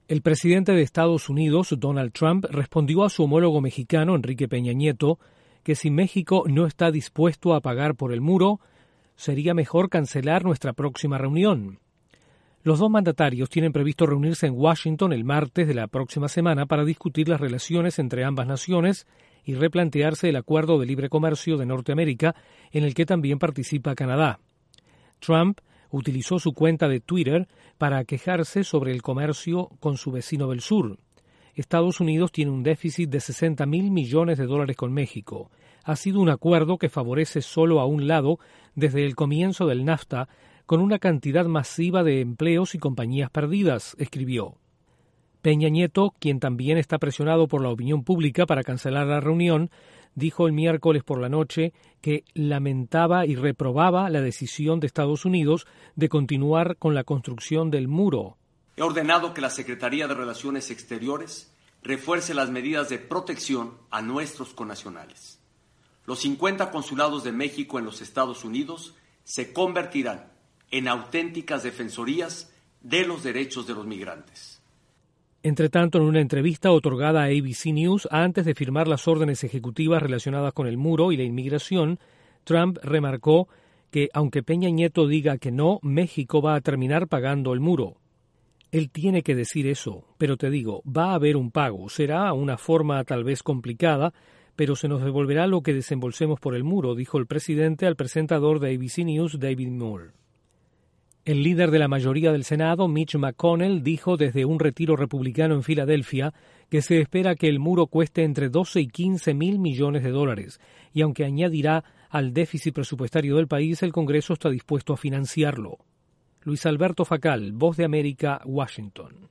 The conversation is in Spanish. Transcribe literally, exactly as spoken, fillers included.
El presidente de Estados Unidos, Donald Trump, respondió a su homólogo mexicano, Enrique Peña Nieto, que si México no está dispuesto a pagar por el muro, sería mejor cancelar nuestra próxima reunión. Los dos mandatarios tienen previsto reunirse en Washington el martes de la próxima semana para discutir las relaciones entre ambas naciones y replantearse el acuerdo de libre comercio de Norteamérica, en el que también participa Canadá. Trump utilizó su cuenta de Twitter para quejarse sobre el comercio con su vecino del sur. Estados Unidos tiene un déficit de sesenta mil millones de dólares con México. Ha sido un acuerdo que favorece solo a un lado desde el comienzo del NAFTA, con una cantidad masiva de empleos y compañías perdidas, escribió. Peña Nieto, quien también está presionado por la opinión pública para cancelar la reunión, dijo el miércoles por la noche que lamentaba y reprobaba la decisión de Estados Unidos de continuar con la construcción del muro. He ordenado que la Secretaría de Relaciones Exteriores refuerce las medidas de protección a nuestros connacionales. Los cincuenta consulados de México en los Estados Unidos se convertirán en auténticas defensorías de los derechos de los migrantes. Entre tanto, en una entrevista otorgada a A B C News antes de firmar las órdenes ejecutivas relacionadas con el muro y la inmigración, Trump remarcó que, aunque Peña Nieto diga que no, México va a terminar pagando el muro. Él tiene que decir eso, pero te digo, va a haber un pago. Será una forma tal vez complicada, pero se nos devolverá lo que desembolsemos por el muro, dijo el presidente al presentador de A B C News, David Moore. El líder de la mayoría del Senado, Mitch McConnell, dijo desde un retiro republicano en Filadelfia que se espera que el muro cueste entre doce y quince mil millones de dólares, y aunque añadirá al déficit presupuestario del país, el Congreso está dispuesto a financiarlo. Luis Alberto Facal, Voz de América, Washington.